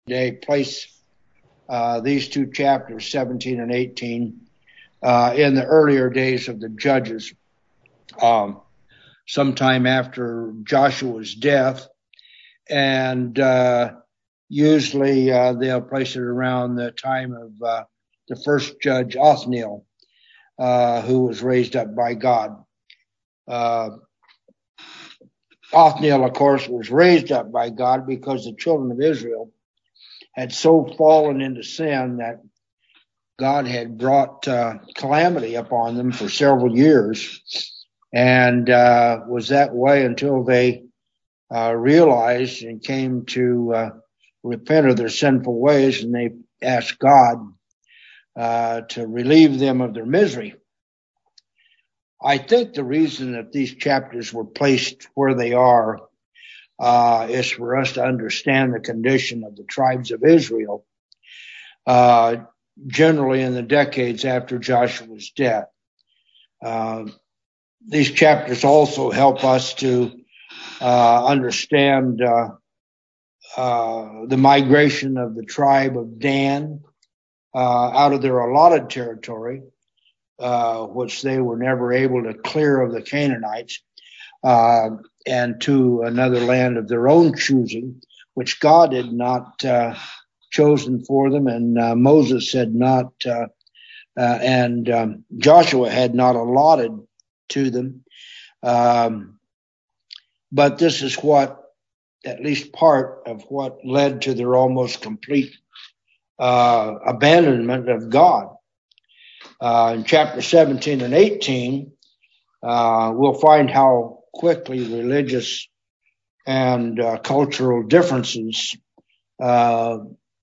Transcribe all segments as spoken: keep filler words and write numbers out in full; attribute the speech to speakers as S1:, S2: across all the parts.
S1: They place uh, these two chapters, seventeen and eighteen, uh, in the earlier days of the Judges, um, sometime after Joshua's death, and uh, usually uh, they'll place it around the time of uh, the first judge, Othniel, uh, who was raised up by God. Uh, Othniel, of course, was raised up by God because the children of Israel had so fallen into sin that God had brought uh, calamity upon them for several years, and uh, was that way until they uh, realized and came to uh, repent of their sinful ways, and they asked God uh, to relieve them of their misery. I think the reason that these chapters were placed where they are uh, is for us to understand the condition of the tribes of Israel, uh, generally in the decades after Joshua's death. Uh, these chapters also help us to uh, understand uh, uh, the migration of the tribe of Dan uh, out of their allotted territory, uh, which they were never able to clear of the Canaanites, uh, and to another land of their own choosing, which God had not uh, chosen for them, and uh, Moses had not, uh, uh, and um, Joshua had not allotted to them. Um, but this is what, at least part of what led to their almost complete uh, abandonment of God. Uh, in chapter seventeen and eighteen, uh, we'll find how quickly religious and uh, cultural differences uh,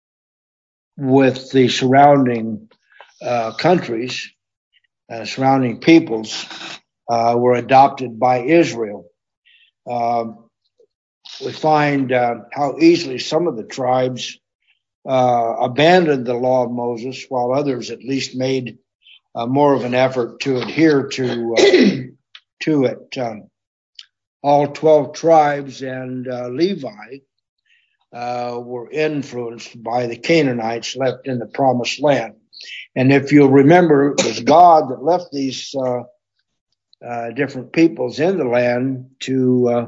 S1: with the surrounding uh, countries, uh, surrounding peoples, uh, were adopted by Israel. Um, we find uh, how easily some of the tribes uh, abandoned the law of Moses, while others at least made uh, more of an effort to adhere to uh, to it. Um, all twelve tribes and uh, Levi uh, were influenced by the Canaanites left in the Promised Land. And if you'll remember, it was God that left these uh, uh, different peoples in the land to uh,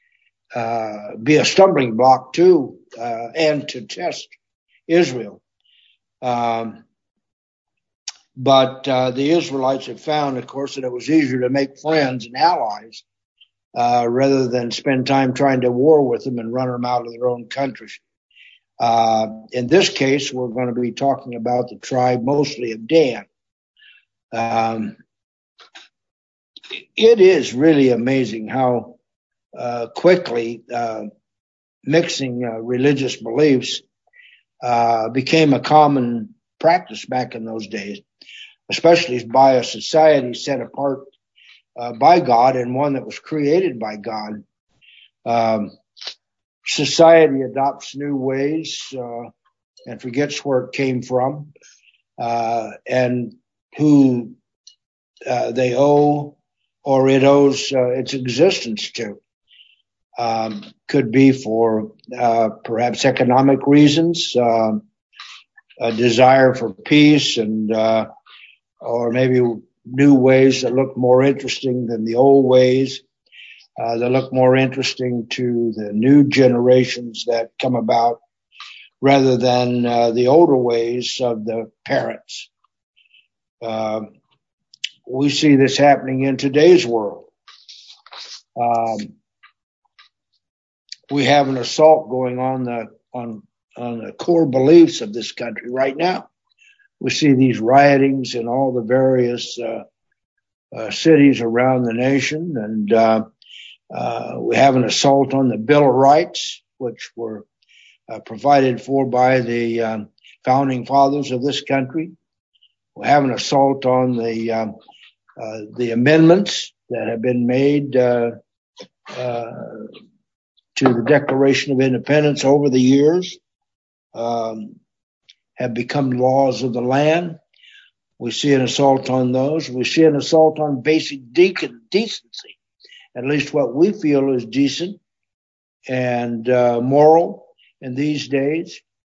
S1: uh, be a stumbling block to uh, and to test Israel. Um, but uh, the Israelites had found, of course, that it was easier to make friends and allies uh, rather than spend time trying to war with them and run them out of their own countries. Uh, in this case, we're going to be talking about the tribe mostly of Dan. Um, it is really amazing how uh, quickly uh, mixing uh, religious beliefs uh, became a common practice back in those days, especially by a society set apart uh, by God and one that was created by God. Um, society adopts new ways uh, and forgets where it came from uh, and who uh, they owe or it owes uh, its existence to. Um, could be for uh, perhaps economic reasons, uh, a desire for peace, and uh, or maybe new ways that look more interesting than the old ways, uh, that look more interesting to the new generations that come about rather than uh, the older ways of the parents. Uh, we see this happening in today's world. Um, we have an assault going on the on on the core beliefs of this country right now. We see these riotings in all the various uh, uh, cities around the nation, and uh, uh, we have an assault on the Bill of Rights, which were uh, provided for by the um, founding fathers of this country. We have an assault on the um, uh, the amendments that have been made uh, uh, to the Declaration of Independence over the years, um, have become laws of the land. We see an assault on those. We see an assault on basic de- decency, at least what we feel is decent and uh, moral in these days.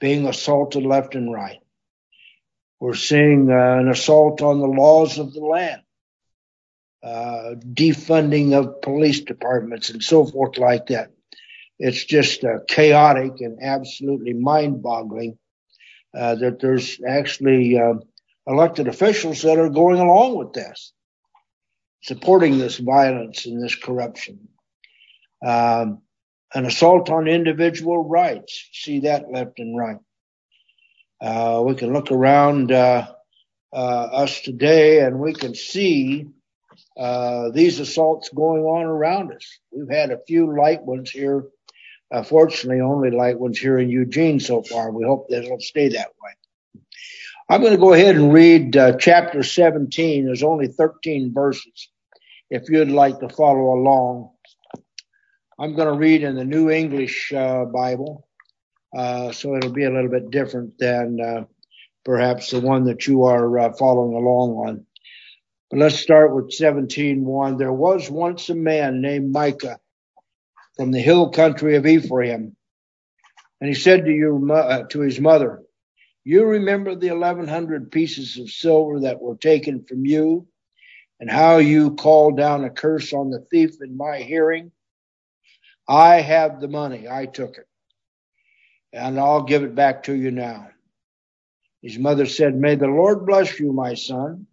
S1: being assaulted left and right. We're seeing uh, an assault on the laws of the land, uh, defunding of police departments and so forth like that. It's just uh, chaotic and absolutely mind-boggling uh, that there's actually uh, elected officials that are going along with this, supporting this violence and this corruption. Um, an assault on individual rights. See that left and right. Uh, we can look around uh, uh, us today and we can see uh, these assaults going on around us. We've had a few light ones here. Uh, fortunately, only light ones here in Eugene so far. We hope that it'll stay that way. I'm going to go ahead and read uh, chapter seventeen. There's only thirteen verses. If you'd like to follow along, I'm going to read in the New English uh, Bible, uh, so it'll be a little bit different than uh, perhaps the one that you are uh, following along on. But let's start with seventeen one. There was once a man named Micah from the hill country of Ephraim, and he said to you uh, to his mother, "You remember the eleven hundred pieces of silver that were taken from you, and how you called down a curse on the thief in my hearing? I have the money. I took it, and I'll give it back to you now." His mother said, "May the Lord bless you, my son."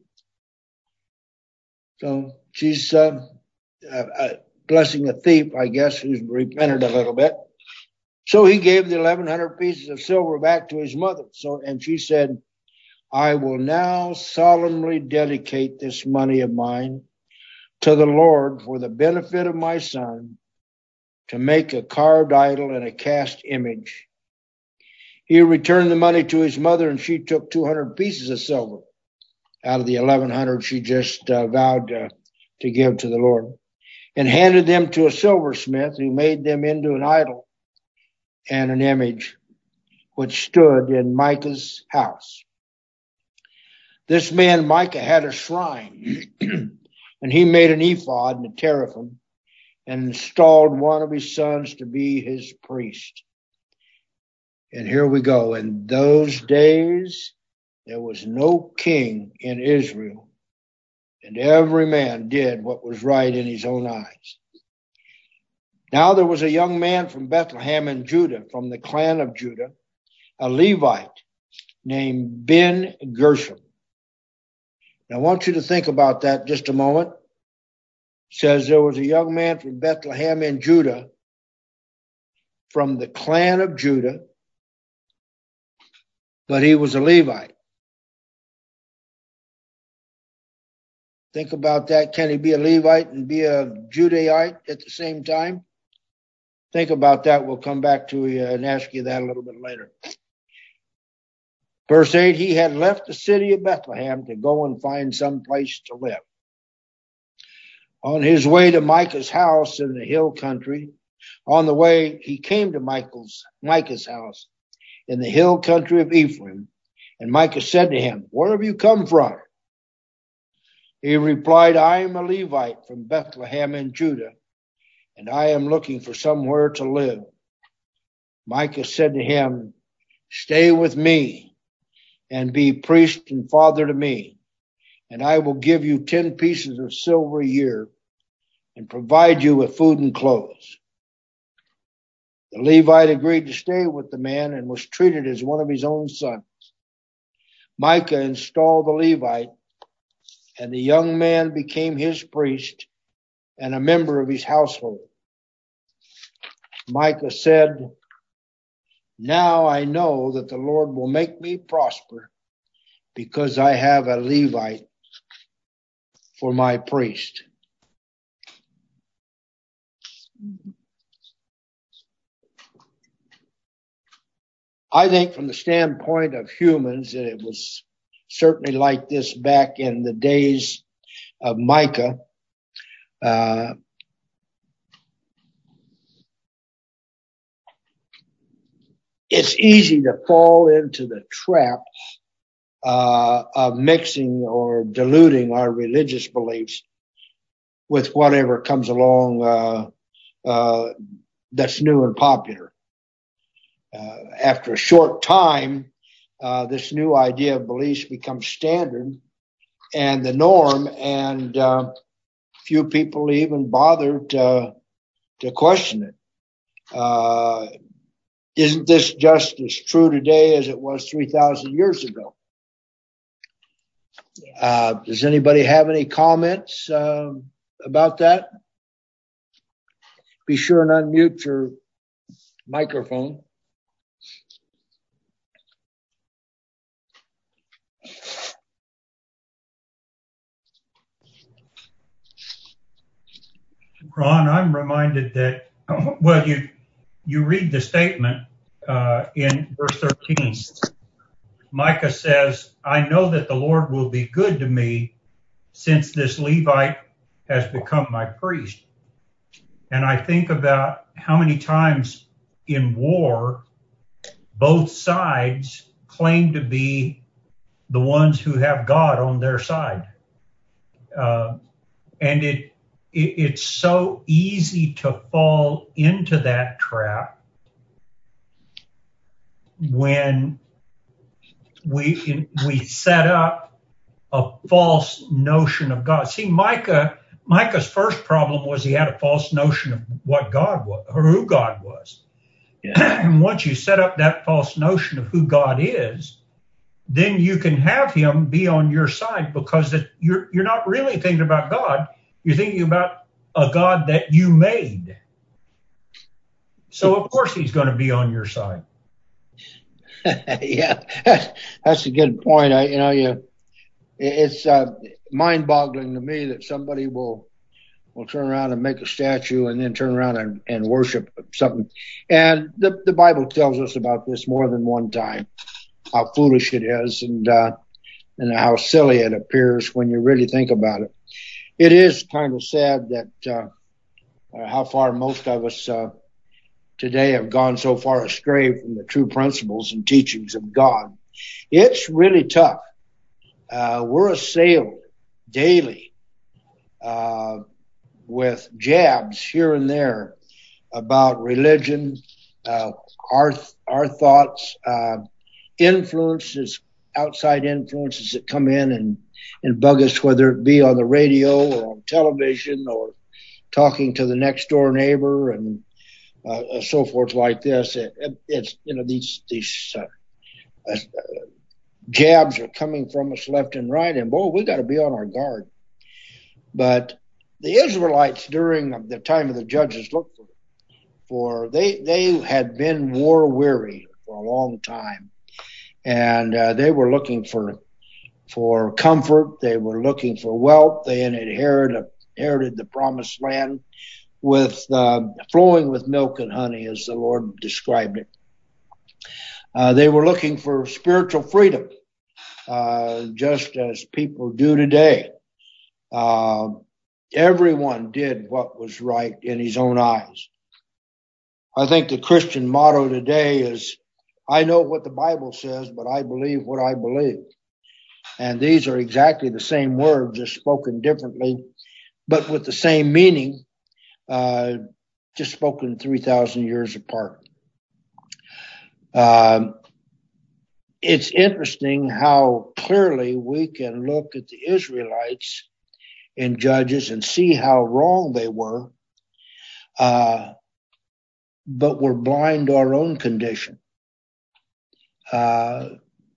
S1: So she's uh, uh, uh, blessing a thief, I guess, who's repented a little bit. So he gave the eleven hundred pieces of silver back to his mother. So, and she said, "I will now solemnly dedicate this money of mine to the Lord for the benefit of my son, to make a carved idol and a cast image." He returned the money to his mother, and she took two hundred pieces of silver out of the eleven hundred she just uh, vowed uh, to give to the Lord, and handed them to a silversmith, who made them into an idol and an image, which stood in Micah's house. This man Micah had a shrine, and he made an ephod and a teraphim, and installed one of his sons to be his priest. And here we go. In those days, there was no king in Israel, and every man did what was right in his own eyes. Now there was a young man from Bethlehem in Judah, from the clan of Judah, a Levite named Ben Gershom. Now I want you to think about that just a moment. It says there was a young man from Bethlehem in Judah, from the clan of Judah, but he was a Levite. Think about that. Can he be a Levite and be a Judahite at the same time? Think about that. We'll come back to you and ask you that a little bit later. Verse eight, he had left the city of Bethlehem to go and find some place to live. On his way to Micah's house in the hill country, on the way he came to Michael's, Micah's house in the hill country of Ephraim, and Micah said to him, "Where have you come from?" He replied, "I am a Levite from Bethlehem in Judah, and I am looking for somewhere to live." Micah said to him, "Stay with me and be priest and father to me, and I will give you ten pieces of silver a year and provide you with food and clothes." The Levite agreed to stay with the man and was treated as one of his own sons. Micah installed the Levite, and the young man became his priest and a member of his household. Micah said, "Now I know that the Lord will make me prosper, because I have a Levite for my priest." I think from the standpoint of humans that it was certainly like this back in the days of Micah. Uh, it's easy to fall into the trap uh, of mixing or diluting our religious beliefs with whatever comes along uh, uh, that's new and popular. uh, after a short time, uh, this new idea of beliefs becomes standard and the norm, and uh, few people even bothered uh, to question it. Uh, isn't this just as true today as it was three thousand years ago? Uh, does anybody have any comments uh, about that? Be sure and unmute your microphone.
S2: Ron, I'm reminded that, well, you you read the statement uh, in verse thirteen. Micah says, I know that the Lord will be good to me since this Levite has become my priest. And I think about how many times in war, both sides claim to be the ones who have God on their side. Uh, and it, it it's so easy to fall into that trap when we we set up a false notion of God. See, Micah Micah's first problem was he had a false notion of what God was or who God was. Yeah. And once you set up that false notion of who God is, then you can have him be on your side, because it, you're you're not really thinking about God. You're thinking about a God that you made. So of course he's going to be on your side.
S1: Yeah, that's a good point. I, you know, you, it's uh, mind-boggling to me that somebody will will turn around and make a statue and then turn around and, and worship something. And the the Bible tells us about this more than one time, how foolish it is, and uh, and how silly it appears when you really think about it. It is kind of sad that uh, how far most of us uh, today have gone so far astray from the true principles and teachings of God. It's really tough. Uh, we're assailed daily uh, with jabs here and there about religion, uh, our our thoughts, uh, influences, outside influences that come in and, and bug us, whether it be on the radio or on television or talking to the next door neighbor and Uh, so forth like this. It, it, it's, you know, these, these, uh, uh, jabs are coming from us left and right, and boy, we got to be on our guard. But the Israelites during the time of the judges looked for, for they, they had been war weary for a long time, and uh, they were looking for, for comfort. They were looking for wealth. They had inherited, inherited the promised land with uh, flowing with milk and honey, as the Lord described it. Uh, they were looking for spiritual freedom, uh, just as people do today. Uh, everyone did what was right in his own eyes. I think the Christian motto today is, I know what the Bible says, but I believe what I believe. And these are exactly the same words, just spoken differently, but with the same meaning. Uh, just spoken three thousand years apart. Um, it's interesting how clearly we can look at the Israelites in Judges and see how wrong they were, uh, but we're blind to our own condition. Uh,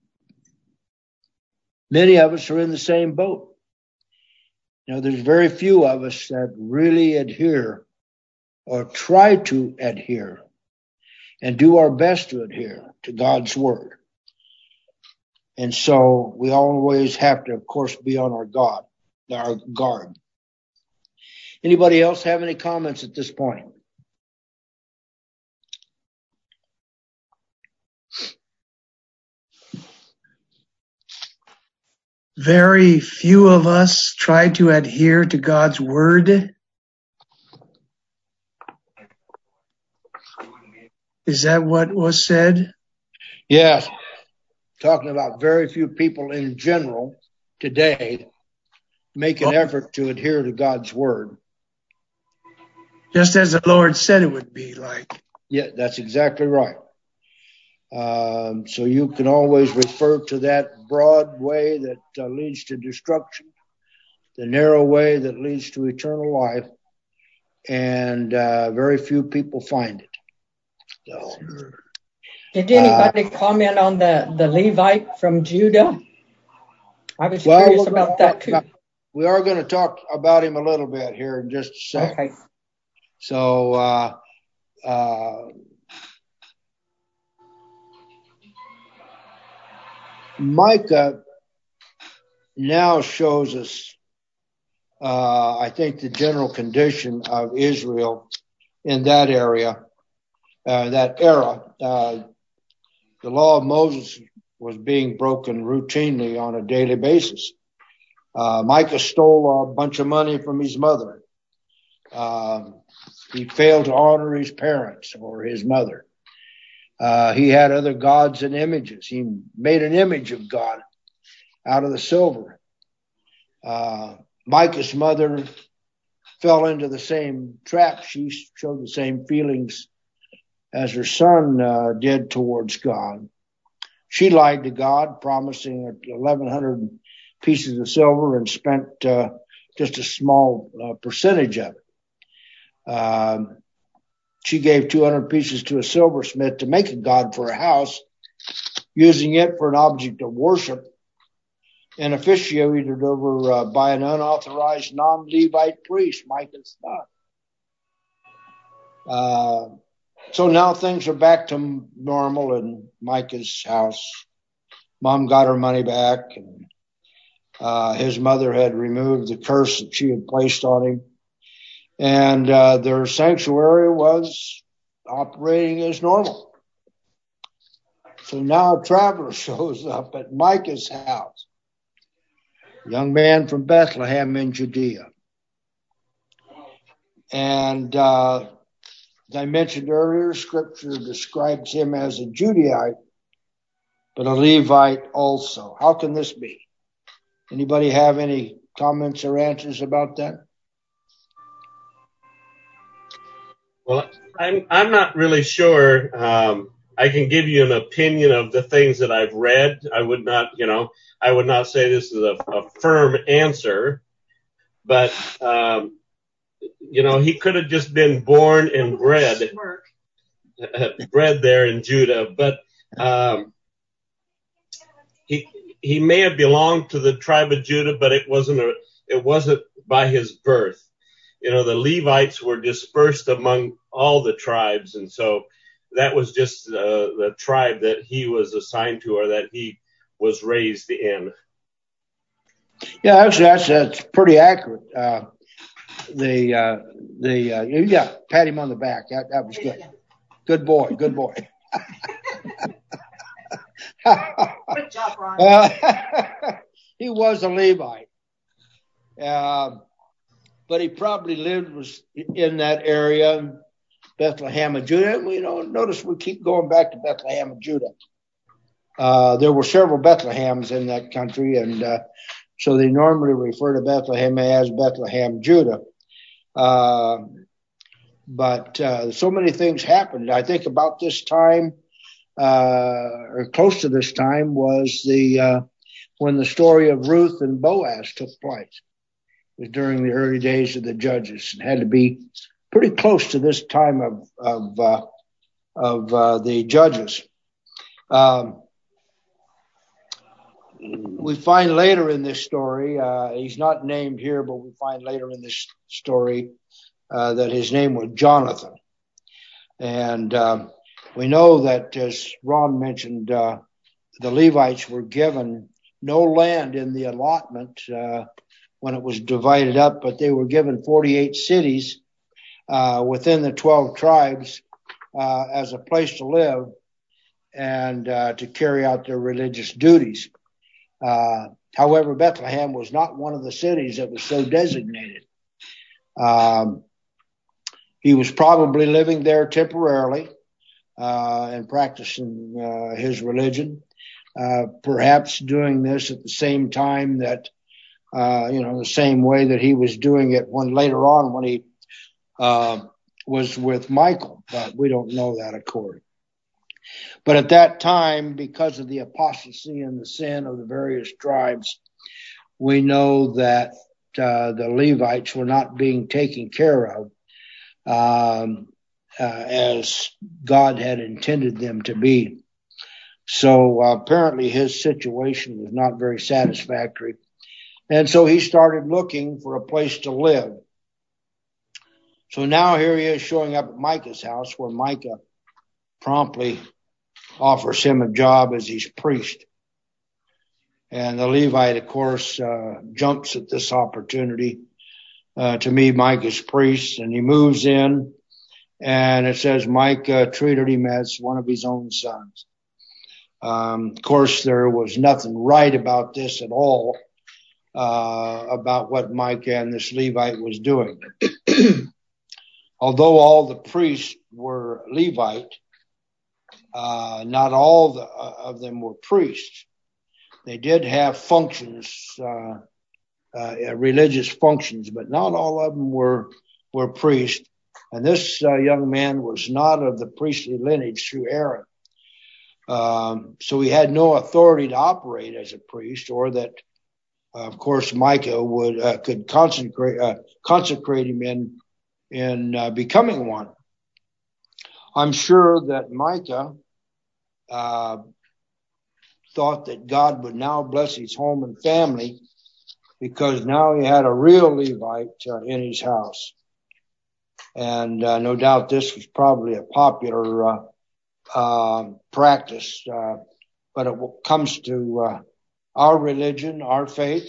S1: many of us are in the same boat. You know, there's very few of us that really adhere or try to adhere and do our best to adhere to God's word. And so we always have to, of course, be on our God, our guard. Anybody else have any comments at this point?
S3: Very few of us try to adhere to God's word. Is that what was said?
S1: Yes. Talking about very few people in general today make an effort to adhere to God's word.
S3: Just as the Lord said it would be like.
S1: Yeah, that's exactly right. Um, so you can always refer to that broad way that uh, leads to destruction, the narrow way that leads to eternal life, and uh, very few people find it. So,
S4: did anybody uh, comment on the, the Levite from Judah? I was
S1: well,
S4: curious about that too.
S1: About, we are going to talk about him a little bit here in just a second.
S4: Okay.
S1: So, uh, uh, Micah now shows us, uh, I think, the general condition of Israel in that area, uh, that era. Uh, the law of Moses was being broken routinely on a daily basis. Uh, Micah stole a bunch of money from his mother. Uh, he failed to honor his parents or his mother. Uh, he had other gods and images. He made an image of God out of the silver. Uh, Micah's mother fell into the same trap. She showed the same feelings as her son uh, did towards God. She lied to God, promising eleven hundred pieces of silver and spent uh, just a small uh, percentage of it. Um, she gave two hundred pieces to a silversmith to make a god for a house, using it for an object of worship, and officiated over uh, by an unauthorized non-Levite priest, Micah's son. Uh, so now things are back to normal in Micah's house. Mom got her money back, and uh, his mother had removed the curse that she had placed on him. And uh, their sanctuary was operating as normal. So now a traveler shows up at Micah's house, a young man from Bethlehem in Judea. And uh, as I mentioned earlier, Scripture describes him as a Judaite, but a Levite also. How can this be? Anybody have any comments or answers about that?
S5: Well, I'm I'm not really sure. Um, I can give you an opinion of the things that I've read. I would not, you know, I would not say this is a, a firm answer, but um, you know, he could have just been born and bred, uh, bred there in Judah, but um, he he may have belonged to the tribe of Judah, but it wasn't a it wasn't by his birth. You know, the Levites were dispersed among all the tribes, and so that was just uh, the tribe that he was assigned to, or that he was raised in.
S1: Yeah, actually, that's that's pretty accurate. Uh, the uh, the uh, yeah, pat him on the back. That that was good. Good boy. Good boy.
S4: Good job, Ron.
S1: Uh, he was a Levite. Uh, But he probably lived was in that area, Bethlehem of Judah. You know, notice we keep going back to Bethlehem of Judah. Uh, there were several Bethlehems in that country, and uh, so they normally refer to Bethlehem as Bethlehem, Judah. Uh, but uh, so many things happened. I think about this time, uh, or close to this time, was the uh, when the story of Ruth and Boaz took place. It was during the early days of the Judges. It had to be pretty close to this time of of uh, of uh, the Judges. Um, we find later in this story, uh, he's not named here, but we find later in this story uh, that his name was Jonathan. And uh, we know that, as Ron mentioned, uh, the Levites were given no land in the allotment uh, when it was divided up, but they were given forty-eight cities uh, within the twelve tribes uh, as a place to live and uh, to carry out their religious duties. Uh, however, Bethlehem was not one of the cities that was so designated. Um, he was probably living there temporarily uh, and practicing uh, his religion, uh, perhaps doing this at the same time that Uh, you know, the same way that he was doing it when later on when he uh, was with Michal, but we don't know that, of course. But at that time, because of the apostasy and the sin of the various tribes, we know that uh, the Levites were not being taken care of um, uh, as God had intended them to be. So uh, apparently his situation was not very satisfactory. And so he started looking for a place to live. So now here he is showing up at Micah's house, where Micah promptly offers him a job as his priest. And the Levite, of course, uh, jumps at this opportunity uh, to be Micah's priest, and he moves in, and it says Micah treated him as one of his own sons. Um, of course, there was nothing right about this at all, uh, about what Micah and this Levite was doing. Although all the priests were Levite, uh, not all the, uh, of them were priests. They did have functions, uh, uh, religious functions, but not all of them were, were priests. And this uh, young man was not of the priestly lineage through Aaron. Um, so he had no authority to operate as a priest, or that, uh, of course, Micah would, uh, could consecrate, uh, consecrate him in, in, uh, becoming one. I'm sure that Micah, uh, thought that God would now bless his home and family, because now he had a real Levite uh, in his house. And uh, no doubt this was probably a popular uh, uh, practice. Uh, but it comes to uh, our religion, our faith,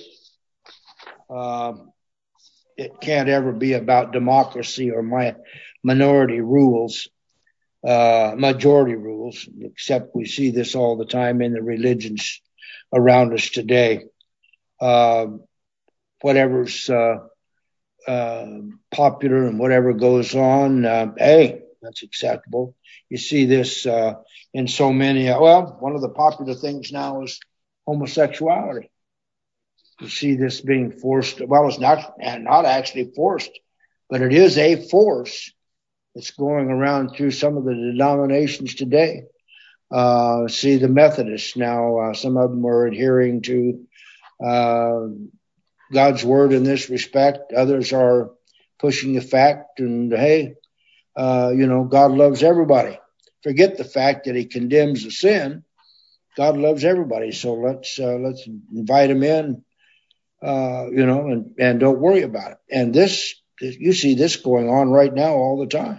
S1: uh, it can't ever be about democracy or my minority rules. Uh, majority rules, except we see this all the time in the religions around us today. Uh, whatever's uh, uh, popular and whatever goes on, uh, hey, that's acceptable. You see this uh, in so many. Uh, well, one of the popular things now is homosexuality. You see this being forced. Well, it's not not actually forced, but it is a force. It's going around through some of the denominations today. Uh, see the Methodists now, uh, some of them are adhering to uh, God's word in this respect. Others are pushing the fact and, hey, uh, you know, God loves everybody. Forget the fact that he condemns the sin. God loves everybody. So let's, uh, let's invite him in, uh, you know, and, and don't worry about it. And this, you see this going on right now all the time.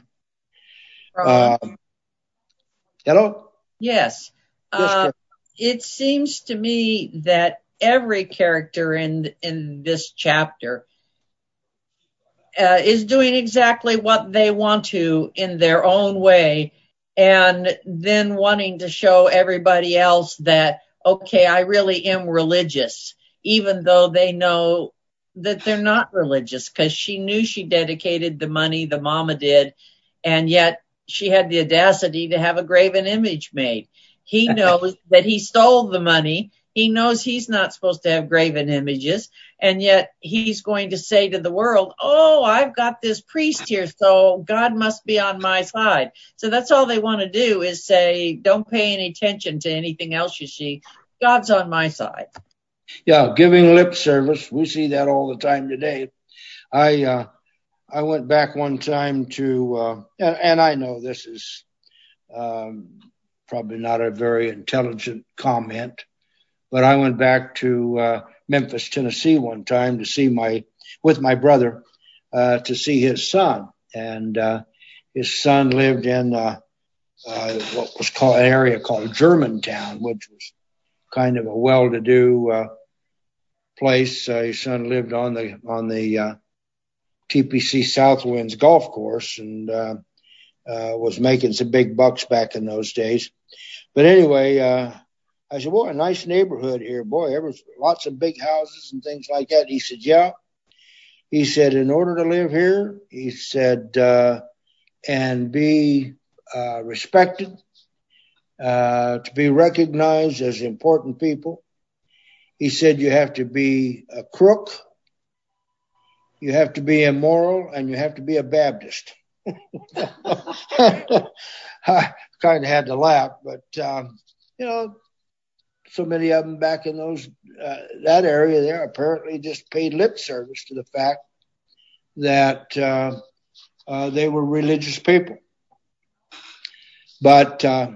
S1: Uh, hello?
S6: Yes. Uh, it seems to me that every character in in this chapter uh, is doing exactly what they want to in their own way, and then wanting to show everybody else that, okay, I really am religious, even though they know that they're not religious, because she knew she dedicated the money, the mama did, and yet she had the audacity to have a graven image made. He knows that he stole the money. He knows he's not supposed to have graven images. And yet he's going to say to the world, oh, I've got this priest here, so God must be on my side. So that's all they want to do is say, don't pay any attention to anything else you see. God's on my side.
S1: Yeah, giving lip service. We see that all the time today. I, uh, I went back one time to, uh, and, and I know this is um, probably not a very intelligent comment, but I went back to uh, Memphis, Tennessee one time to see my, with my brother, uh, to see his son. And uh, his son lived in uh, uh, what was called an area called Germantown, which was kind of a well-to-do uh, place. Uh, his son lived on the on the uh, T P C Southwinds golf course, and uh, uh, was making some big bucks back in those days. But anyway, uh, I said, boy, a nice neighborhood here. Boy, there was lots of big houses and things like that. He said, yeah. He said, in order to live here, he said, uh, and be uh, respected, uh, to be recognized as important people, he said, you have to be a crook, you have to be immoral, and you have to be a Baptist. I kind of had to laugh, but um, you know, so many of them back in those uh, that area there apparently just paid lip service to the fact that uh, uh, they were religious people. But uh,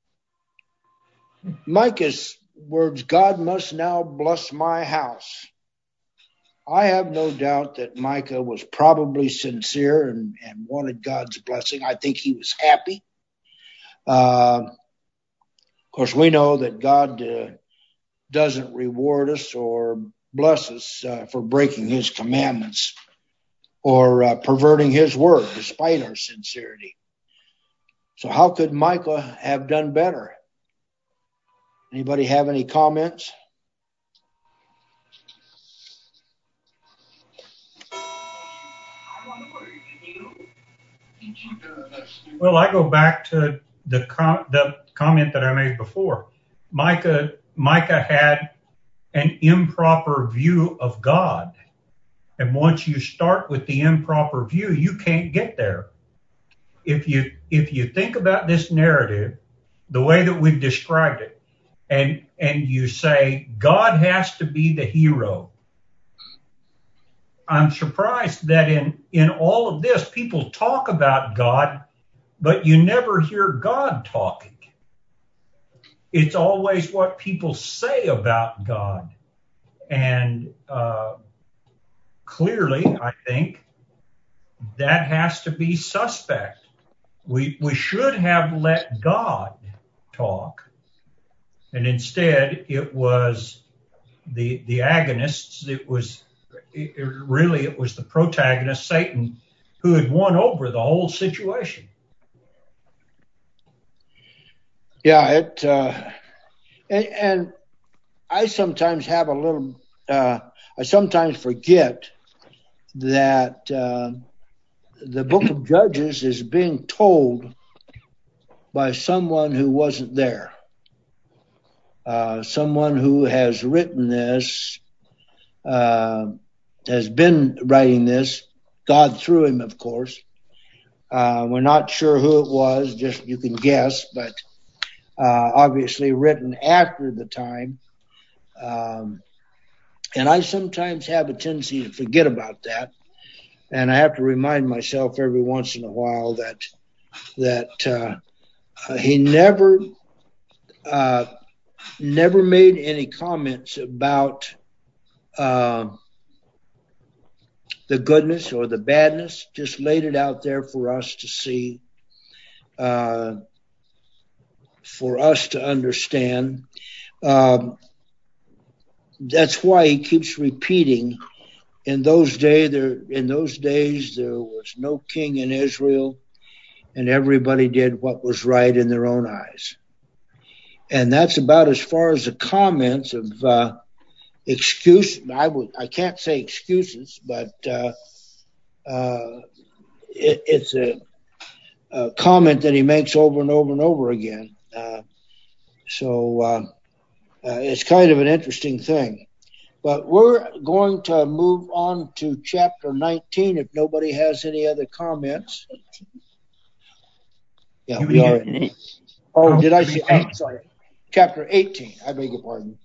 S1: Micah's words, God must now bless my house. I have no doubt that Micah was probably sincere and, and wanted God's blessing. I think he was happy. Uh, of course, we know that God uh, doesn't reward us or bless us uh, for breaking his commandments or uh, perverting his word despite our sincerity. So how could Micah have done better? Anybody have any comments?
S2: Well, I go back to the com- the comment that I made before. Micah Micah had an improper view of God. And once you start with the improper view, you can't get there. If you if you think about this narrative, the way that we've described it, and and you say God has to be the hero, I'm surprised that in, in all of this, people talk about God, but you never hear God talking. It's always what people say about God. And uh, clearly, I think, that has to be suspect. We we should have let God talk. And instead, it was the the agonists, it was It, it really, it was the protagonist, Satan, who had won over the whole situation.
S1: Yeah, it, uh, and, and I sometimes have a little, uh, I sometimes forget that uh, the book of Judges is being told by someone who wasn't there. Uh, someone who has written this, uh, has been writing this, God through him, of course. Uh, we're not sure who it was, just you can guess, but uh, obviously written after the time. Um, and I sometimes have a tendency to forget about that. And I have to remind myself every once in a while that that uh, uh, he never uh, never made any comments about uh, the goodness or the badness, just laid it out there for us to see, uh, for us to understand. Um, that's why he keeps repeating, in those day there, in those days there was no king in Israel, and everybody did what was right in their own eyes. And that's about as far as the comments of uh, excuse. I would, I can't say excuses, but uh, uh, it, it's a, a comment that he makes over and over and over again. Uh, so uh, uh, it's kind of an interesting thing. But we're going to move on to chapter nineteen if nobody has any other comments. Yeah,
S2: You
S1: we are.
S2: mean-
S1: Oh, did I say? Oh, sorry. Chapter eighteen. I beg your pardon.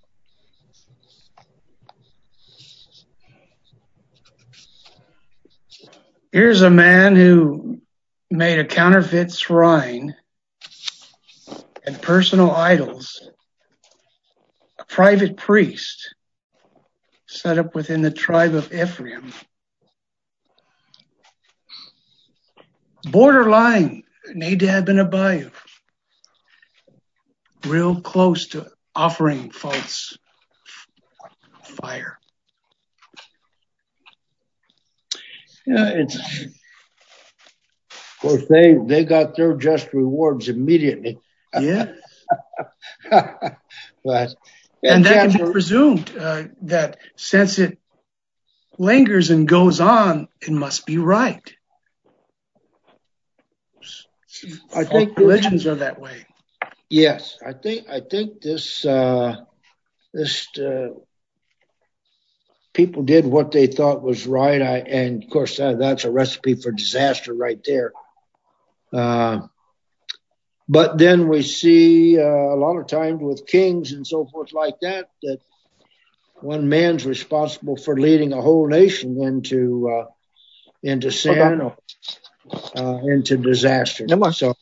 S3: Here's a man who made a counterfeit shrine and personal idols, a private priest set up within the tribe of Ephraim. Borderline Nadab and Abihu, real close to offering false fire.
S1: Yeah, it's. Of course, they they got their just rewards immediately.
S3: Yeah.
S1: But
S3: And that can
S1: chapter,
S3: be presumed uh, that since it lingers and goes on, it must be right.
S1: I think
S3: All religions are that way.
S1: Yes, I think I think this uh, this uh, people did what they thought was right. I, and of course uh, that's a recipe for disaster right there. Uh, but then we see uh, a lot of times with kings and so forth like that, that one man's responsible for leading a whole nation into uh, into sin or uh, into disaster.
S7: No more.
S1: So,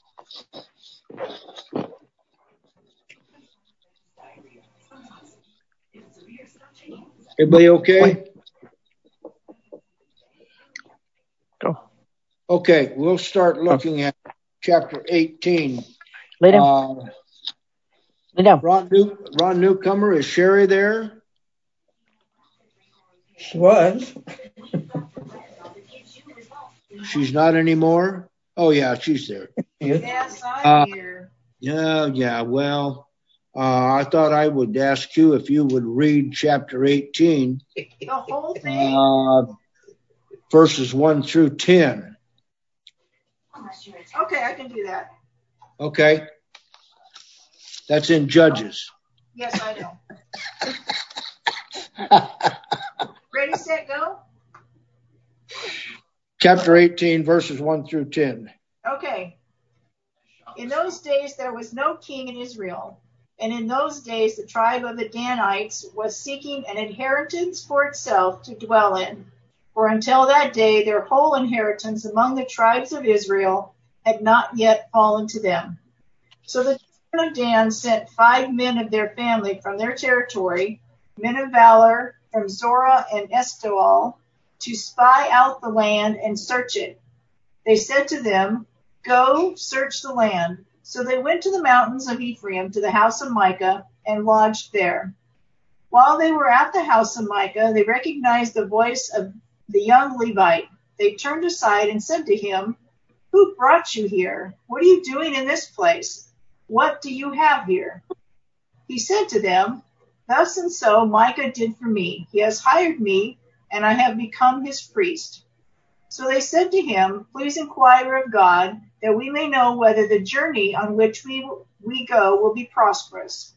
S1: everybody okay?
S7: Go.
S1: Okay, we'll start looking at chapter eighteen.
S7: Lay down.
S1: Uh,
S7: Lay down.
S1: Ron, New- Ron Newcomer, is Sherry there?
S4: She was.
S1: She's not anymore? Oh, yeah, she's there.
S8: Yes, I'm
S1: Uh,
S8: here.
S1: Yeah, yeah, well, uh, I thought I would ask you if you would read chapter eighteen,
S8: The whole thing?
S1: uh, verses one through ten.
S8: Okay, I can do that.
S1: Okay? That's in Judges.
S8: Yes, I know. Ready, set, go?
S1: Chapter eighteen, verses one through ten.
S8: Okay. In those days there was no king in Israel, and in those days the tribe of the Danites was seeking an inheritance for itself to dwell in. For until that day their whole inheritance among the tribes of Israel had not yet fallen to them. So the children of Dan sent five men of their family from their territory, men of valor from Zorah and Eshtaol, to spy out the land and search it. They said to them, "Go, search the land." So they went to the mountains of Ephraim, to the house of Micah, and lodged there. While they were at the house of Micah, they recognized the voice of the young Levite. They turned aside and said to him, "Who brought you here? What are you doing in this place? What do you have here?" He said to them, "Thus and so Micah did for me. He has hired me, and I have become his priest." So they said to him, "Please inquire of God, that we may know whether the journey on which we we go will be prosperous."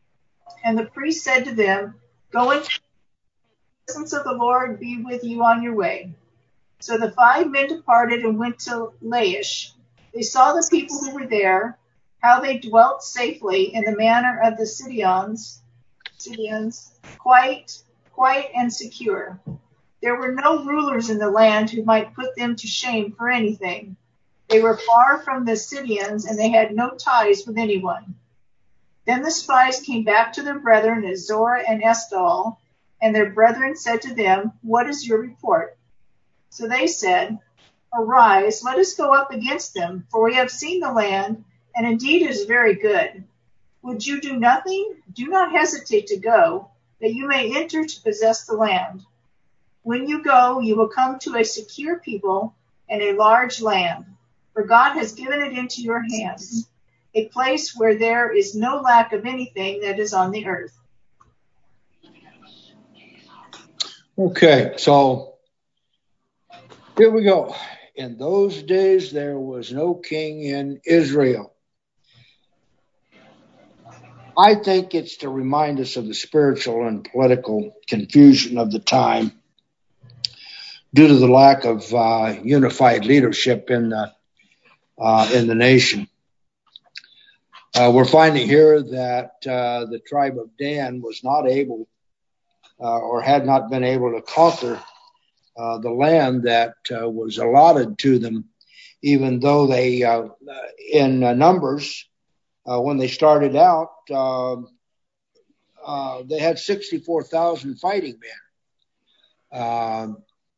S8: And the priest said to them, "Go into the presence of the Lord be with you on your way." So the five men departed and went to Laish. They saw the people who were there, how they dwelt safely in the manner of the Sidonians, Sidonians, quite, quiet and secure. There were no rulers in the land who might put them to shame for anything. They were far from the Sidonians, and they had no ties with anyone. Then the spies came back to their brethren at Zorah and Eshtaol, and their brethren said to them, "What is your report?" So they said, "Arise, let us go up against them, for we have seen the land, and indeed it is very good. Would you do nothing? Do not hesitate to go, that you may enter to possess the land. When you go, you will come to a secure people and a large land, for God has given it into your hands, a place where there is no lack of anything that is on the earth."
S1: Okay, so here we go. In those days, there was no king in Israel. I think it's to remind us of the spiritual and political confusion of the time due to the lack of uh, unified leadership in the uh, in the nation. Uh, we're finding here that uh, the tribe of Dan was not able uh, or had not been able to conquer uh, the land that uh, was allotted to them, even though they, uh, in uh, numbers, uh, when they started out, uh, uh, they had sixty-four thousand fighting men. Uh,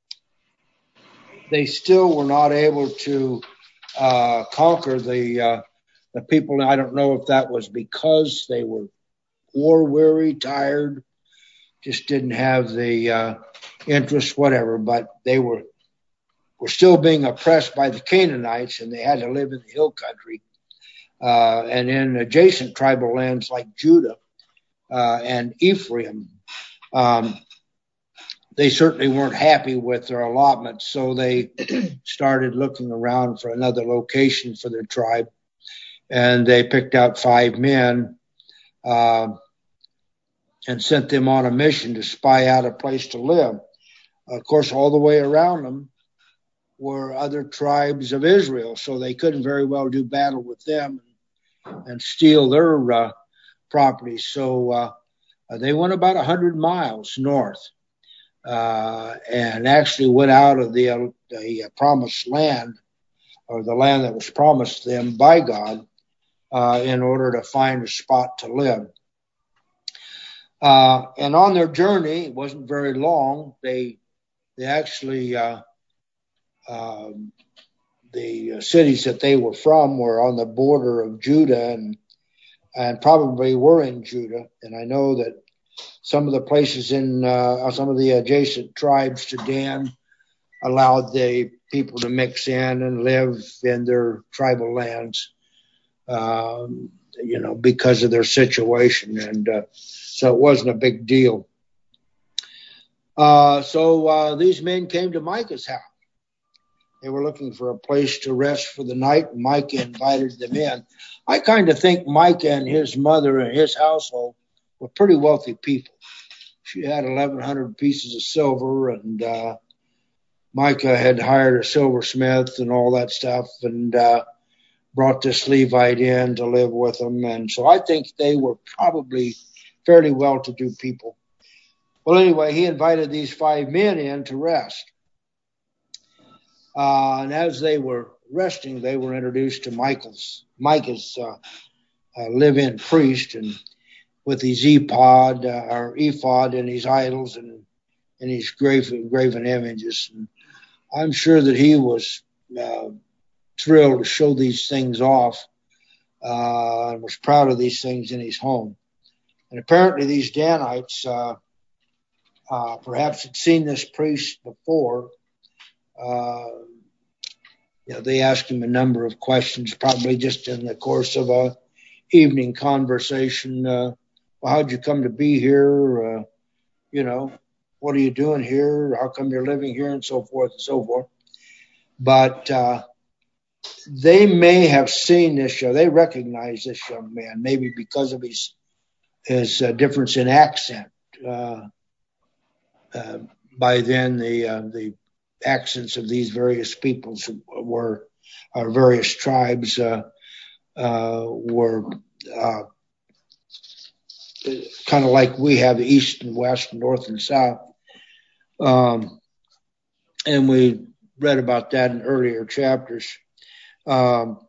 S1: they still were not able to uh, conquer the uh, the people. I don't know if that was because they were war weary, tired, just didn't have the uh, interest, whatever. But they were were still being oppressed by the Canaanites, and they had to live in the hill country uh, and in adjacent tribal lands like Judah uh, and Ephraim. Um, They certainly weren't happy with their allotment, so they started looking around for another location for their tribe, and they picked out five men uh, and sent them on a mission to spy out a place to live. Of course, all the way around them were other tribes of Israel, so they couldn't very well do battle with them and steal their uh, property. So uh, they went about one hundred miles north uh, and actually went out of the, uh, the promised land, or the land that was promised them by God, uh, in order to find a spot to live. Uh, and on their journey, it wasn't very long, they they actually, uh, um, the cities that they were from were on the border of Judah and and probably were in Judah. And I know that some of the places in uh, some of the adjacent tribes to Dan allowed the people to mix in and live in their tribal lands, um, you know, because of their situation. And uh, so it wasn't a big deal. Uh, so uh, these men came to Micah's house. They were looking for a place to rest for the night, and Micah invited them in. I kind of think Micah and his mother and his household were pretty wealthy people. She had eleven hundred pieces of silver, and uh, Micah had hired a silversmith and all that stuff, and uh, brought this Levite in to live with them. And so I think they were probably fairly well-to-do people. Well, anyway, he invited these five men in to rest. Uh, and as they were resting, they were introduced to Michael's, Micah's uh, uh, live-in priest, and with his ephod, uh, or ephod and his idols and, and his graven, graven images. And I'm sure that he was uh, thrilled to show these things off uh, and was proud of these things in his home. And apparently these Danites uh, uh, perhaps had seen this priest before. Uh, you know, they asked him a number of questions, probably just in the course of a evening conversation. Uh, well, how'd you come to be here? Uh, you know, what are you doing here? How come you're living here? And so forth and so forth. But uh, they may have seen this show. They recognize this young man, maybe because of his his uh, difference in accent. Uh, uh, by then, the uh, the accents of these various peoples were, or various tribes uh, uh, were uh, kind of like we have the east and west, north and south. Um, and we read about that in earlier chapters. Um,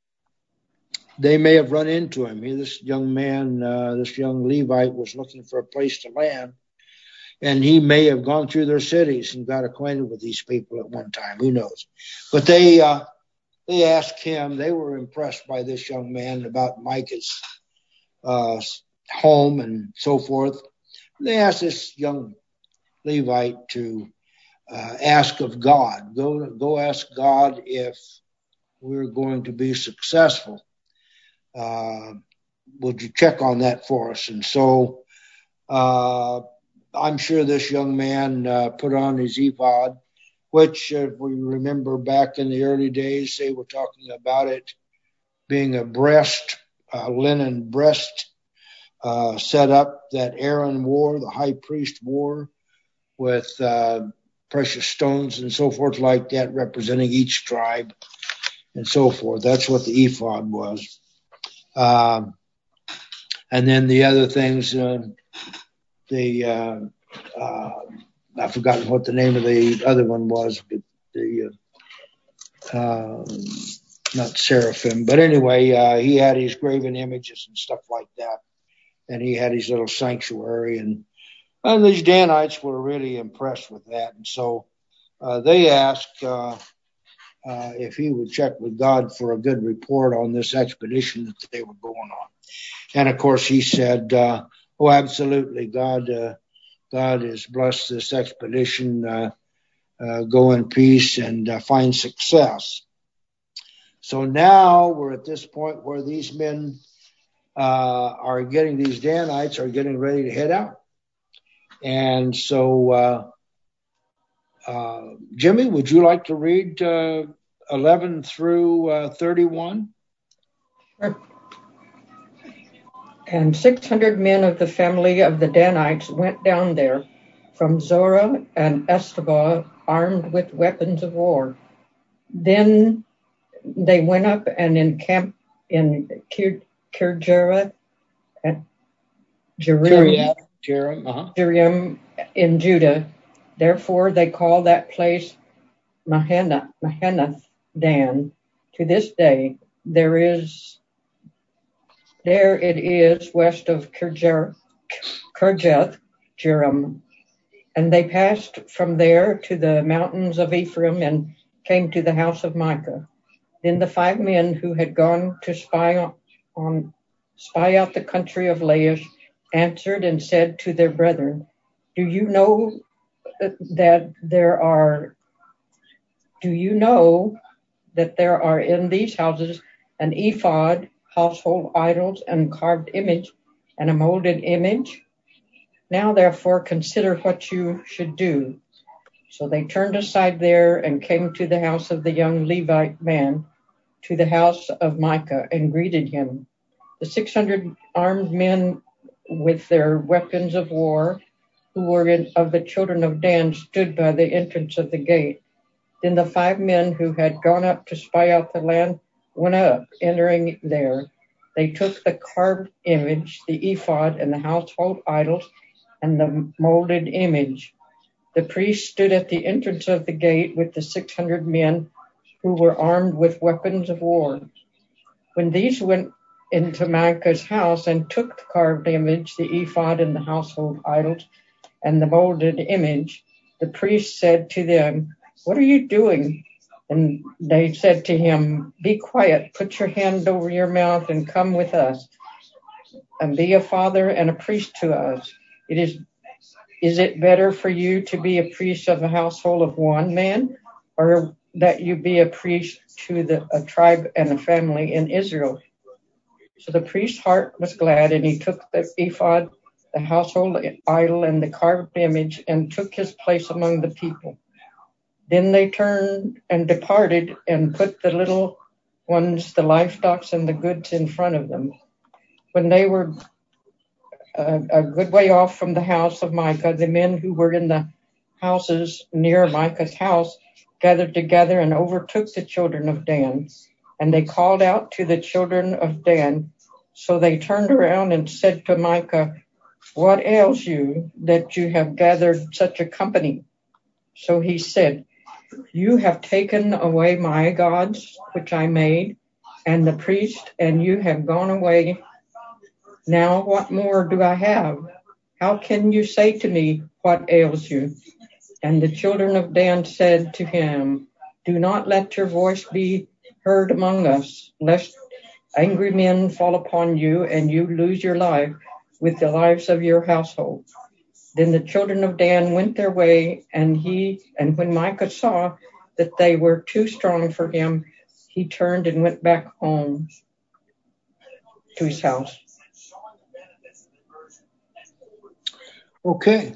S1: they may have run into him. He, this young man, uh, this young Levite was looking for a place to land. And he may have gone through their cities and got acquainted with these people at one time. Who knows? But they uh, they asked him. They were impressed by this young man, about Micah's uh, home and so forth. They asked this young Levite to uh, ask of God. Go go ask God if we're going to be successful. Uh, would you check on that for us? And so. Uh, I'm sure this young man uh, put on his ephod, which, uh, if we remember back in the early days, they were talking about it being a breast, a linen breast uh, set up that Aaron wore, the high priest wore, with uh, precious stones and so forth like that, representing each tribe and so forth. That's what the ephod was. Um, and then the other things... Uh, The uh, uh, I've forgotten what the name of the other one was, but the uh, uh, not seraphim, but anyway, uh, he had his graven images and stuff like that, and he had his little sanctuary, and and these Danites were really impressed with that, and so uh, they asked uh, uh, if he would check with God for a good report on this expedition that they were going on, and of course he said. Uh, Oh, absolutely. God, uh, God has blessed this expedition. Uh, uh, go in peace and uh, find success. So now we're at this point where these men uh, are getting, these Danites are getting ready to head out. And so, uh, uh, Jimmy, would you like to read uh, eleven through uh, thirty-one?
S4: Sure. And six hundred men of the family of the Danites went down there from Zorah and Eshtaol, armed with weapons of war. Then they went up and encamped in Kirjath at Jearim,
S1: Jearim, uh-huh.
S4: Jearim in Judah. Therefore they call that place Mahanath, Mahanath Dan. To this day, there is there it is west of Kirjath, Kirjath Jearim. And they passed from there to the mountains of Ephraim and came to the house of Micah. Then the five men who had gone to spy on, on spy out the country of Laish answered and said to their brethren, Do you know that there are do you know that there are in these houses an ephod, household idols, and carved image, and a molded image? Now therefore consider what you should do. So they turned aside there and came to the house of the young Levite man, to the house of Micah, and greeted him. The six hundred armed men with their weapons of war, who were in, of the children of Dan, stood by the entrance of the gate. Then the five men who had gone up to spy out the land went up, entering there. They took the carved image, the ephod, and the household idols, and the molded image. The priest stood at the entrance of the gate with the six hundred men who were armed with weapons of war. When these went into Micah's house and took the carved image, the ephod, and the household idols, and the molded image, the priest said to them, What are you doing? And they said to him, Be quiet, put your hand over your mouth and come with us, and be a father and a priest to us. It is, is it better for you to be a priest of a household of one man, or that you be a priest to the, a tribe and a family in Israel? So the priest's heart was glad, and he took the ephod, the household idol, and the carved image, and took his place among the people. Then they turned and departed and put the little ones, the livestock, and the goods in front of them. When they were a, a good way off from the house of Micah, the men who were in the houses near Micah's house gathered together and overtook the children of Dan. And they called out to the children of Dan. So they turned around and said to Micah, What ails you that you have gathered such a company? So he said, You have taken away my gods, which I made, and the priest, and you have gone away. Now what more do I have? How can you say to me, What ails you? And the children of Dan said to him, Do not let your voice be heard among us, lest angry men fall upon you and you lose your life with the lives of your household. Then the children of Dan went their way, and he and when Micah saw that they were too strong for him, he turned and went back home to his house.
S1: Okay.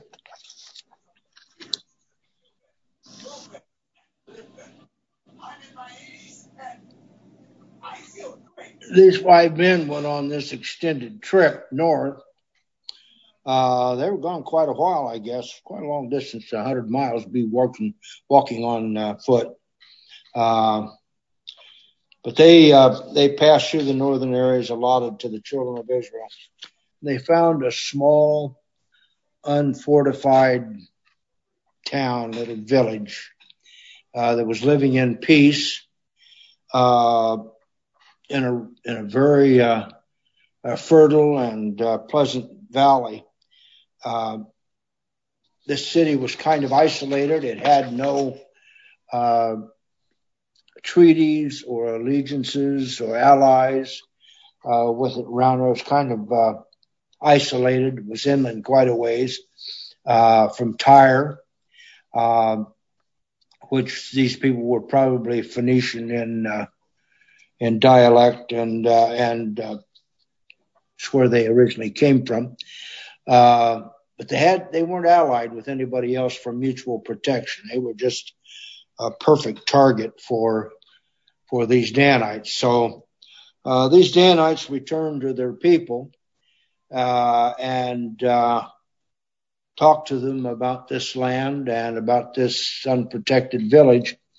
S1: These five men went on this extended trip north. Uh, they were gone quite a while, I guess, quite a long distance, one hundred miles, be walking, walking on uh, foot. Uh, but they uh, they passed through the northern areas allotted to the children of Israel. They found a small, unfortified town, little village uh, that was living in peace uh, in a in a very uh, uh, fertile and uh, pleasant valley. Uh, this city was kind of isolated. It had no uh, treaties or allegiances or allies uh, with it around. It was kind of uh, isolated. It was inland quite a ways uh, from Tyre, uh, which these people were probably Phoenician in uh, in dialect, and uh, and uh, it's where they originally came from. Uh, but they had they weren't allied with anybody else for mutual protection. They were just a perfect target for for these Danites. So uh, these Danites returned to their people uh, and uh, talked to them about this land and about this unprotected village.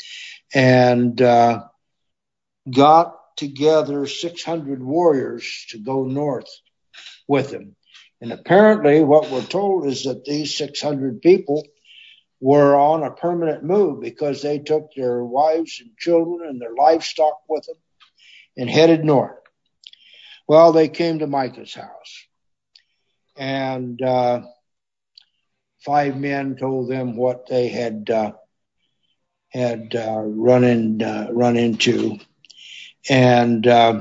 S1: and uh, got together six hundred warriors to go north with him. And apparently what we're told is that these six hundred people were on a permanent move because they took their wives and children and their livestock with them and headed north. Well, they came to Micah's house, and uh, five men told them what they had uh, had uh, run in uh, run into, and uh,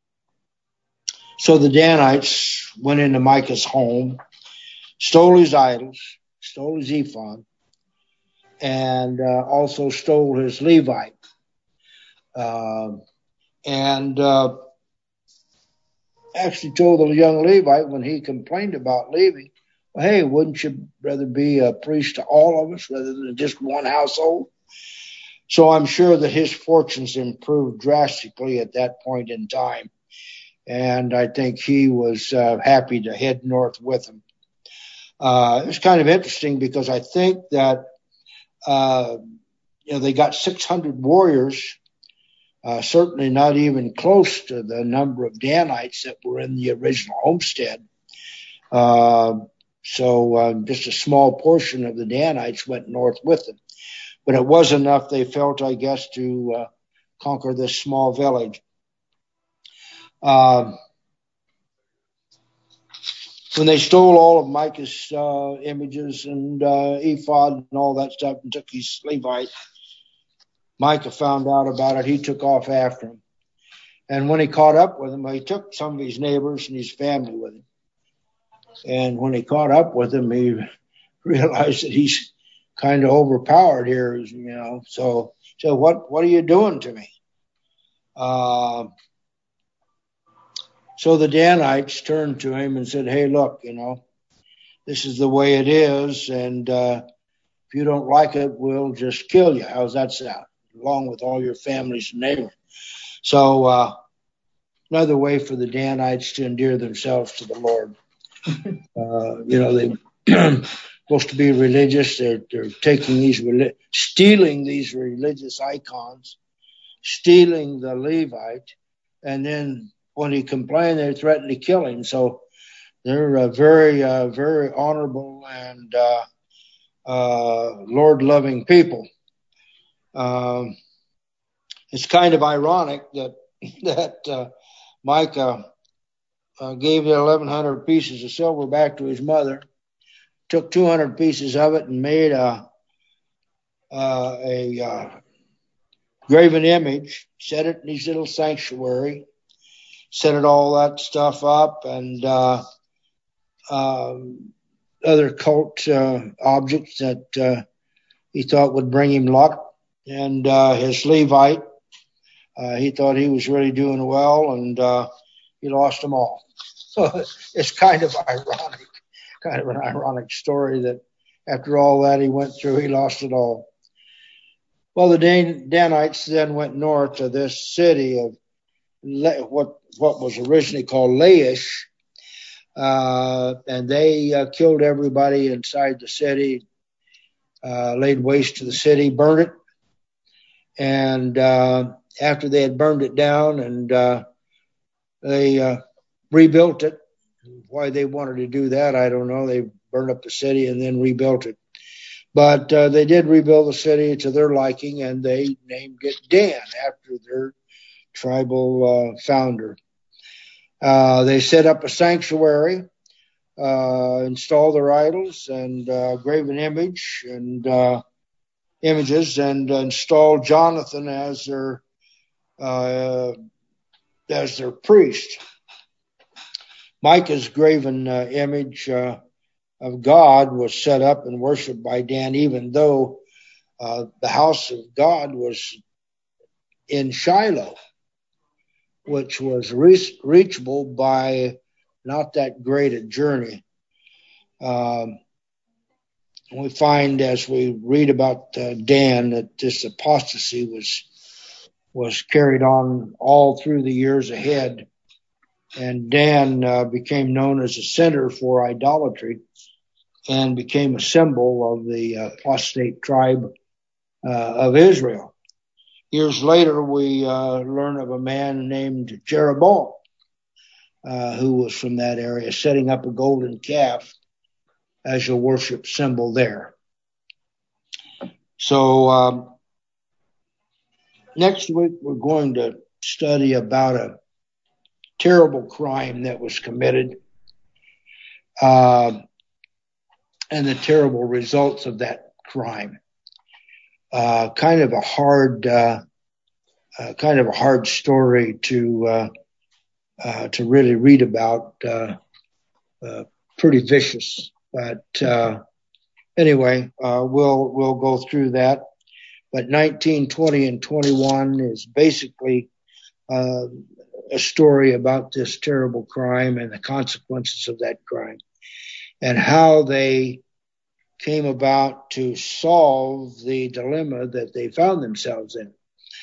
S1: so the Danites went into Micah's home, stole his idols, stole his ephod, and uh, also stole his Levite. Uh, and uh, actually told the young Levite when he complained about leaving, well, hey, wouldn't you rather be a priest to all of us rather than just one household? So I'm sure that his fortunes improved drastically at that point in time. And I think he was uh, happy to head north with him. Uh, it was kind of interesting because I think that uh, you know, they got six hundred warriors, uh, certainly not even close to the number of Danites that were in the original homestead. Uh, so uh, just a small portion of the Danites went north with them. But it was enough, they felt, I guess, to uh, conquer this small village. Uh, when they stole all of Micah's uh, images and uh, ephod and all that stuff and took his Levite, Micah found out about it. He took off after him. And when he caught up with him, he took some of his neighbors and his family with him. And when he caught up with him, he realized that he's kind of overpowered here, you know. So, so what, what are you doing to me? Uh, so the Danites turned to him and said, hey, look, you know, this is the way it is. And uh, if you don't like it, we'll just kill you. How's that sound? Along with all your families and neighbors. So uh, another way for the Danites to endear themselves to the Lord. Uh, you know, they're supposed to be religious. They're, they're taking these, stealing these religious icons, stealing the Levite, and then when he complained, they threatened to kill him. So they're uh, very, uh, very honorable and uh, uh, Lord-loving people. Um, it's kind of ironic that that uh, Micah uh, gave the eleven hundred pieces of silver back to his mother, took two hundred pieces of it and made a uh, a uh, graven image, set it in his little sanctuary, set it all that stuff up, and uh, um, other cult uh, objects that uh, he thought would bring him luck. And uh, his Levite, uh, he thought he was really doing well, and uh, he lost them all. So it's kind of ironic, kind of an ironic story that after all that he went through, he lost it all. Well, the Dan- Danites then went north to this city of Le- what what was originally called Laish, uh, and they uh, killed everybody inside the city, uh, laid waste to the city, burned it. And uh, after they had burned it down and uh, they uh, rebuilt it, why they wanted to do that, I don't know. They burned up the city and then rebuilt it. But uh, they did rebuild the city to their liking, and they named it Dan after their tribal uh, founder. Uh, they set up a sanctuary, uh, installed their idols and uh, graven image and uh, images, and uh, installed Jonathan as their uh, as their priest. Micah's graven uh, image uh, of God was set up and worshipped by Dan, even though uh, the house of God was in Shiloh, which was re- reachable by not that great a journey. Um, we find as we read about uh, Dan that this apostasy was was carried on all through the years ahead, and Dan uh, became known as a center for idolatry and became a symbol of the uh, apostate tribe uh, of Israel. years later, we uh, learn of a man named Jeroboam, uh, who was from that area, setting up a golden calf as a worship symbol there. So um, next week, we're going to study about a terrible crime that was committed uh, and the terrible results of that crime. Uh, kind of a hard, uh, uh, kind of a hard story to uh, uh, to really read about. Uh, uh, pretty vicious, but uh, anyway, uh, we'll we'll go through that. But nineteen, twenty, and twenty-one is basically uh, a story about this terrible crime and the consequences of that crime, and how they came about to solve the dilemma that they found themselves in.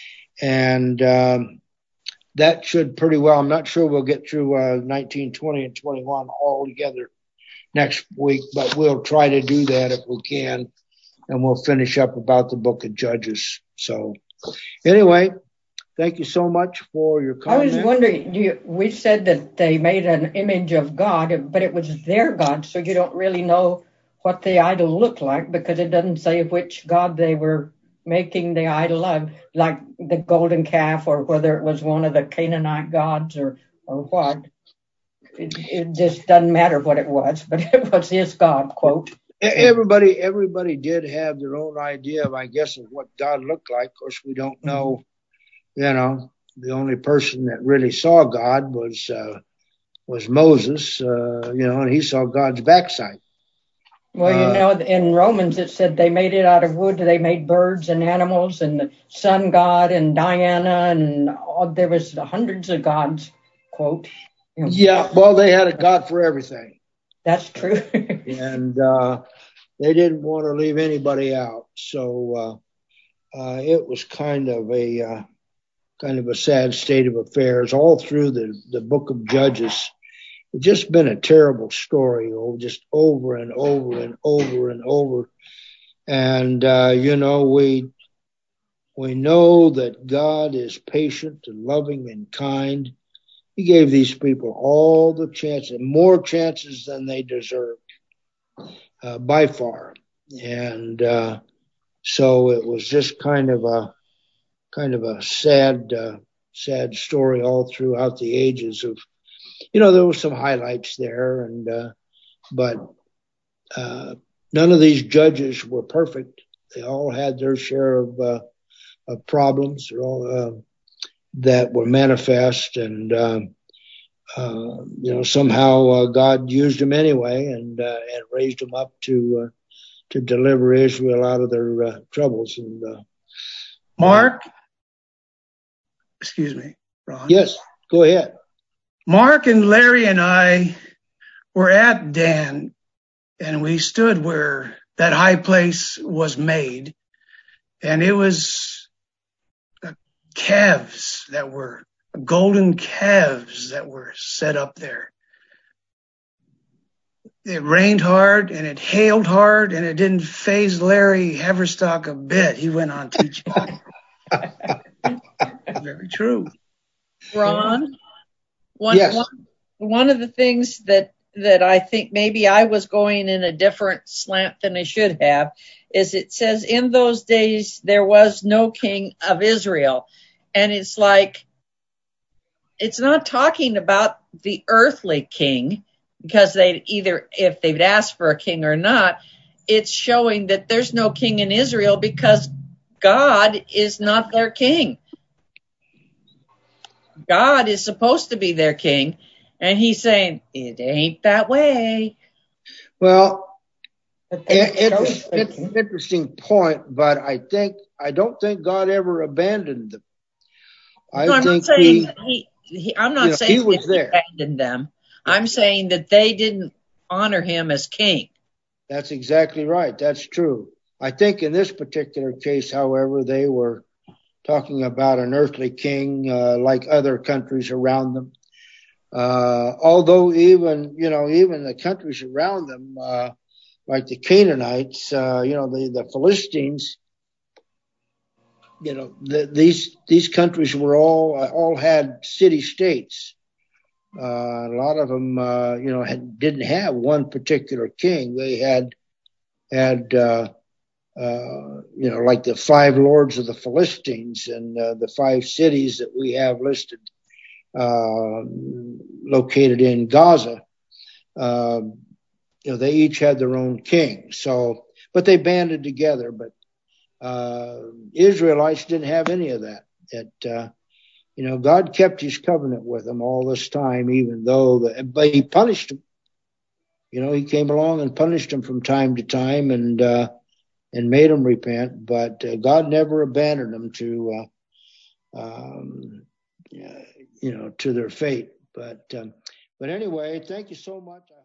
S1: And um, that should pretty well, I'm not sure we'll get through uh, nineteen, twenty, and twenty-one all together next week, but we'll try to do that if we can, and we'll finish up about the book of Judges. So anyway, thank you so much for your comment.
S4: I was wondering, do you, we said that they made an image of God, but it was their God, so you don't really know what the idol looked like, because it doesn't say which God they were making the idol of, like the golden calf, or whether it was one of the Canaanite gods or, or what. It, it just doesn't matter what it was, but it was his God, quote.
S1: Everybody, everybody did have their own idea of, I guess, of what God looked like. Of course, we don't know, you know, the only person that really saw God was, uh, was Moses, uh, you know, and he saw God's backside.
S4: Well, you know, in Romans it said they made it out of wood. They made birds and animals and the sun god and Diana, and all, there was hundreds of gods, quote. You know.
S1: Yeah, well, they had a God for everything.
S4: That's true.
S1: And uh, they didn't want to leave anybody out. So uh, uh, it was kind of a uh, kind of a sad state of affairs all through the, the book of Judges. It's just been a terrible story, oh, just over and over and over and over. And, uh, you know, we we know that God is patient and loving and kind. He gave these people all the chances, more chances than they deserved, uh, by far. And uh, so it was just kind of a kind of a sad, uh, sad story all throughout the ages of. You know, there were some highlights there, and uh, but uh, none of these judges were perfect. They all had their share of, uh, of problems all, uh, that were manifest, and um, uh, you know, somehow uh, God used them anyway, and uh, and raised them up to uh, to deliver Israel out of their uh, troubles. And uh,
S3: Mark, excuse me, Ron.
S1: Yes, go ahead.
S3: Mark and Larry and I were at Dan, and we stood where that high place was made, and it was calves that were golden calves that were set up there. It rained hard and it hailed hard, and it didn't faze Larry Haverstock a bit. He went on teaching. Very true.
S6: Ron? One,
S1: yes.
S6: one, one of the things that, that I think maybe I was going in a different slant than I should have is it says in those days there was no king of Israel. And it's like, it's not talking about the earthly king, because they either, if they'd asked for a king or not, it's showing that there's no king in Israel because God is not their king. God is supposed to be their king, and he's saying, it ain't that way.
S1: Well, it, it's, it's an interesting point, but I think, I don't think God ever abandoned them. I
S6: no, I'm
S1: think
S6: not saying
S1: he,
S6: that he, he, I'm not
S1: you know,
S6: saying
S1: he was
S6: that
S1: there.
S6: he abandoned them. I'm saying that they didn't honor him as king.
S1: That's exactly right. That's true. I think in this particular case, however, they were talking about an earthly king, uh, like other countries around them. Uh, although even, you know, even the countries around them, uh, like the Canaanites, uh, you know, the, the Philistines, you know, the, these these countries were all all had city states. Uh, a lot of them, uh, you know, had, didn't have one particular king. They had had uh, uh, you know, like the five lords of the Philistines and uh, the five cities that we have listed, uh, located in Gaza. Uh, you know, they each had their own king. So, but they banded together. But uh, Israelites didn't have any of that. It, uh, you know, God kept his covenant with them all this time, even though, the, but he punished them. You know, he came along and punished them from time to time and, uh, and made them repent. But uh, God never abandoned them to, uh, um, you know, to their fate. But, um, but anyway, thank you so much.